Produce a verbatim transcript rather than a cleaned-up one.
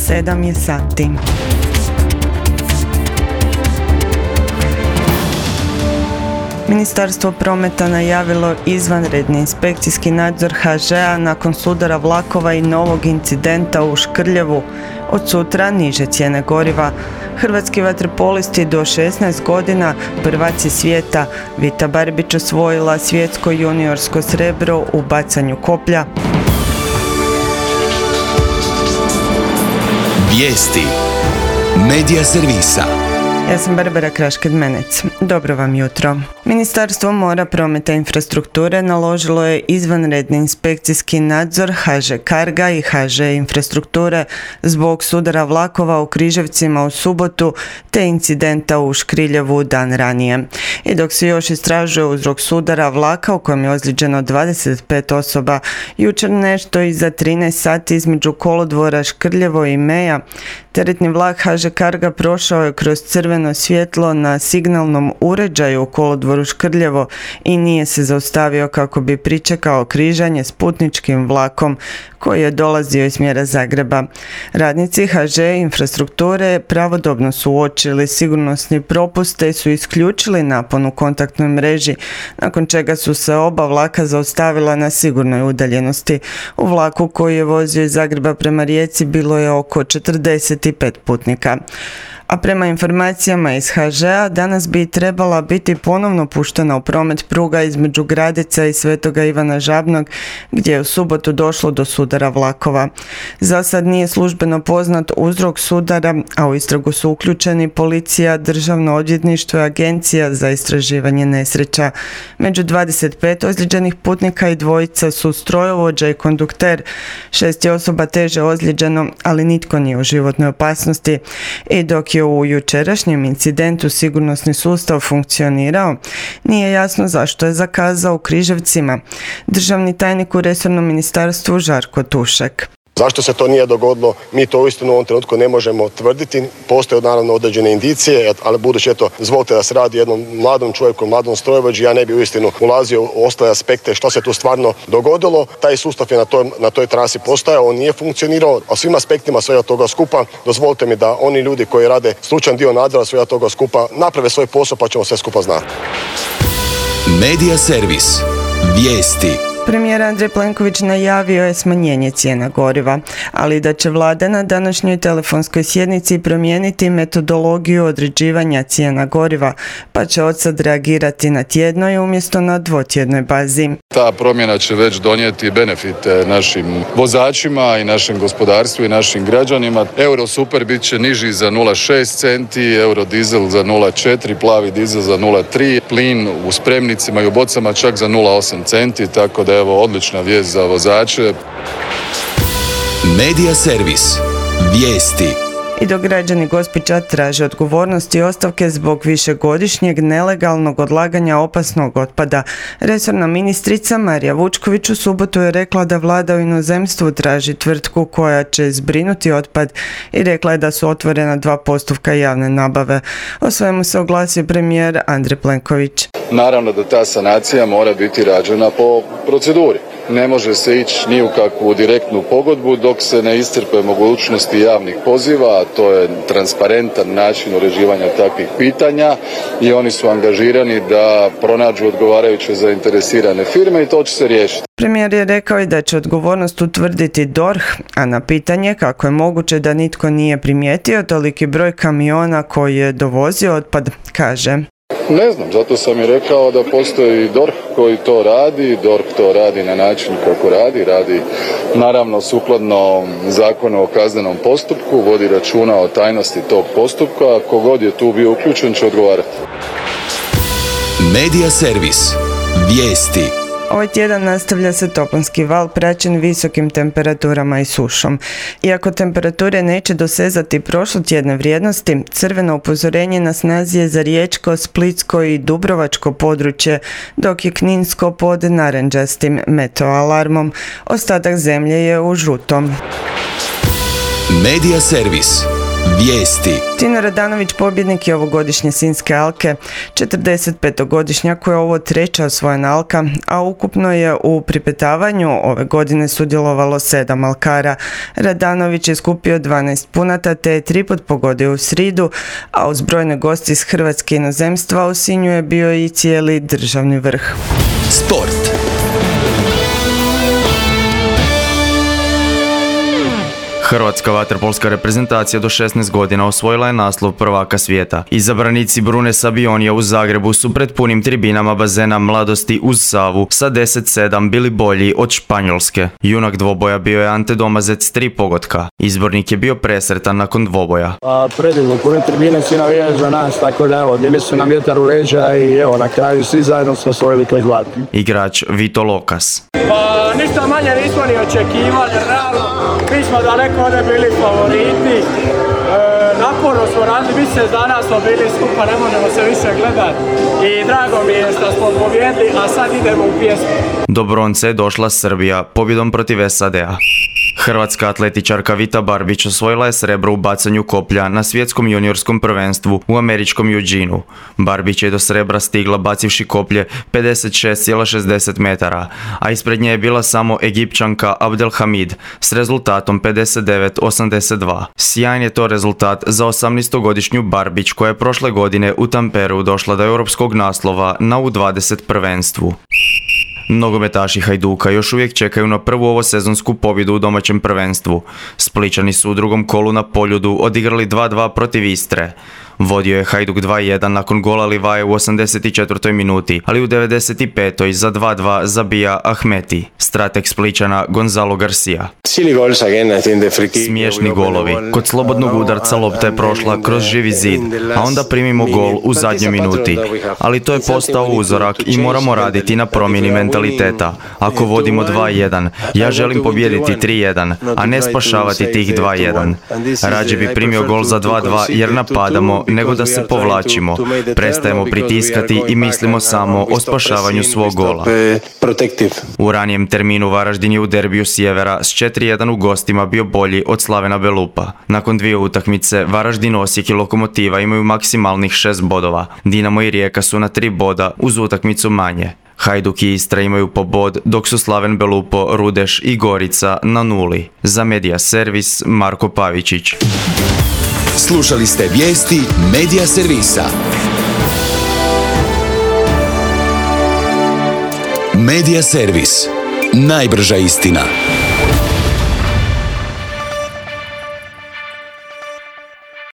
sedam je sati. Ministarstvo prometa najavilo izvanredni inspekcijski nadzor ha žea nakon sudara vlakova i novog incidenta u Škrljevu. Od sutra niže cijene goriva. Hrvatski vaterpolisti do šesnaest godina, prvaci svijeta. Vita Barbić osvojila svjetsko juniorsko srebro u bacanju koplja. Vijesti Medija servisa. Ja sam Barbara Krašked-Menec. Dobro vam jutro. Ministarstvo mora, prometa i infrastrukture naložilo je izvanredni inspekcijski nadzor ha že Carga i ha že Infrastrukture zbog sudara vlakova u Križevcima u subotu te incidenta u Škriljevu dan ranije. I dok se još istražuje uzrok sudara vlaka u kojem je ozlijeđeno dvadeset pet osoba, jučer nešto iza trinaest sati između kolodvora Škrljevo i Meja, teretni vlak ha že Carga prošao je kroz crveno svjetlo na signalnom uređaju u kolodvoru Škrljevo i nije se zaustavio kako bi pričekao križanje s putničkim vlakom koji je dolazio iz smjera Zagreba. Radnici ha že Infrastrukture pravodobno su uočili sigurnosni propust te su isključili napon u kontaktnoj mreži, nakon čega su se oba vlaka zaustavila na sigurnoj udaljenosti. U vlaku koji je vozio iz Zagreba prema Rijeci bilo je oko četrdeset pet putnika. A prema informacijama iz ha žea, danas bi trebala biti ponovno puštena u promet pruga između Gradeca i Svetoga Ivana Žabnog, gdje je u subotu došlo do sudara vlakova. Za sad nije službeno poznat uzrok sudara, a u istragu su uključeni policija, Državno odvjetništvo i Agencija za istraživanje nesreća. Među dvadeset pet ozlijeđenih putnika i dvojica su strojovođa i kondukter. Šest je osoba teže ozlijeđeno, ali nitko nije u životnoj opasnosti. I dok je u jučerašnjem incidentu sigurnosni sustav funkcionirao, nije jasno zašto je zakazao u Križevcima. Državni tajnik u resornom ministarstvu Žarko Tušek. Zašto se to nije dogodilo, mi to uistinu u ovom trenutku ne možemo tvrditi. Postoje naravno određene indicije, ali budući eto, zvolite da se radi o jednom mladom čovjeku, mladom strojovođi, ja ne bi uistinu ulazio u ostale aspekte što se tu stvarno dogodilo. Taj sustav je na toj, na toj trasi postojao, on nije funkcionirao, a svim aspektima svega toga skupa dozvolite mi da oni ljudi koji rade stručan dio nadzora svega toga skupa naprave svoj posao pa ćemo sve skupa znati. Medija servis. Vijesti. Premijer Andrej Plenković najavio je smanjenje cijena goriva, ali da će vlada na današnjoj telefonskoj sjednici promijeniti metodologiju određivanja cijena goriva, pa će odsad reagirati na tjednoj umjesto na dvotjednoj bazi. Ta promjena će već donijeti benefite našim vozačima i našem gospodarstvu i našim građanima. Euro super bit će niži za nula zarez šest centi, euro dizel za nula zarez četiri, plavi dizel za nula zarez tri, plin u spremnicima i u bocama čak za nula zarez osam centi, tako da evo odlična vijest za vozače. Medija servis. Vijesti. I dok građani Gospića traže odgovornost i ostavke zbog višegodišnjeg nelegalnog odlaganja opasnog otpada, resorna ministrica Marija Vučković u subotu je rekla da vlada u inozemstvu traži tvrtku koja će zbrinuti otpad i rekla je da su otvorena dva postupka javne nabave. O svemu se oglasio premijer Andrej Plenković. Naravno da ta sanacija mora biti rađena po proceduri. Ne može se ići ni u kakvu direktnu pogodbu dok se ne iscrpe mogućnosti javnih poziva, a to je transparentan način uređivanja takvih pitanja i oni su angažirani da pronađu odgovarajuće zainteresirane firme i to će se riješiti. Premijer je rekao i da će odgovornost utvrditi D O R H, a na pitanje kako je moguće da nitko nije primijetio toliki broj kamiona koji je dovozio otpad, kaže: Ne znam, zato sam i rekao da postoji D O R H koji to radi, D O R H to radi na način kako radi, radi naravno sukladno Zakonu o kaznenom postupku, vodi računa o tajnosti tog postupka, a kogod je tu bio uključen će odgovarati. Medija servis. Vijesti. Ovaj tjedan nastavlja se toplinski val praćen visokim temperaturama i sušom. Iako temperature neće dosezati prošlotjedne vrijednosti, crveno upozorenje na snazi je za riječko, splitsko i dubrovačko područje, dok je kninsko pod narančastim meteoalarmom. Ostatak zemlje je u žutom. Medija servis. Vijesti. Tino Radanović pobjednik je ovogodišnje Sinjske alke, četrdesetpetogodišnjak je ovo treća osvojena alka, a ukupno je u pripetavanju ove godine sudjelovalo sedam alkara. Radanović je skupio dvanaest punata te je tri put pogodio u sridu, a uz brojne gosti iz Hrvatske i inozemstva u Sinju je bio i cijeli državni vrh. Sport. Hrvatska vaterpolska reprezentacija do šesnaest godina osvojila je naslov prvaka svijeta. Izabranici Brune Sabionija u Zagrebu su pred punim tribinama bazena Mladosti uz Savu sa deset sedam bili bolji od Španjolske. Junak dvoboja bio je Ante Domazec s tri pogotka. Izbornik je bio presretan nakon dvoboja. A, predivno, pune tribine, svi navijaju za nas, tako da evo, djeli su nam vjetar u leđa i evo, na kraju svi zajedno smo osvojili taj zlatni. Igrač Vito Lokas. Pa ništa manje nismo ni očekivali, realno, mi smo daleko ovdje bili favoriti, e, naporno smo radili, mjesec dana smo bili skupa, ne možemo se više gledati i drago mi je što smo pobjedili, a sad idemo u pjesmu. Do bronce je došla Srbija pobjedom protiv S A D-a. Hrvatska atletičarka Vita Barbić osvojila je srebro u bacanju koplja na svjetskom juniorskom prvenstvu u američkom Eugenu. Barbić je do srebra stigla bacivši koplje pedeset šest zarez šezdeset metara, a ispred nje je bila samo Egipćanka Abdelhamid s rezultatom pedeset devet osamdeset dva. Sjajan je to rezultat za osamnaestogodišnju Barbić koja je prošle godine u Tamperu došla do europskog naslova na U dvadeset prvenstvu. Nogometaši Hajduka još uvijek čekaju na prvu ovosezonsku pobjedu u domaćem prvenstvu. Splićani su u drugom kolu na Poljudu odigrali dva dva protiv Istre. Vodio je Hajduk dva jedan nakon gola Livaje u osamdeset četvrtoj minuti, ali u devedeset petoj za dva dva zabija Ahmeti. Strateg Splićana Gonzalo Garcia. Smiješni golovi. Kod slobodnog udarca lopta je prošla kroz živi zid, a onda primimo gol u zadnjoj minuti. Ali to je postao uzorak i moramo raditi na promjeni mentaliteta. Ako vodimo dva jedan, ja želim pobijediti tri jedan, a ne spašavati tih dva jedan. Rađe bi primio gol za dva dva jer napadamo nego da se povlačimo. Prestajemo pritiskati i mislimo samo o spašavanju svog gola. U ranijem terminu Varaždin je u derbiju Sjevera s četiri jedan u gostima bio bolji od Slavena Belupa. Nakon dvije utakmice Varaždin, Osijek i Lokomotiva imaju maksimalnih šest bodova. Dinamo i Rijeka su na tri boda uz utakmicu manje. Hajduk i Istra imaju po bod, dok su Slaven Belupo, Rudeš i Gorica na nuli. Za Medija Servis, Marko Pavičić. Slušali ste vijesti Medija Servisa. Medija Servis. Najbrža istina.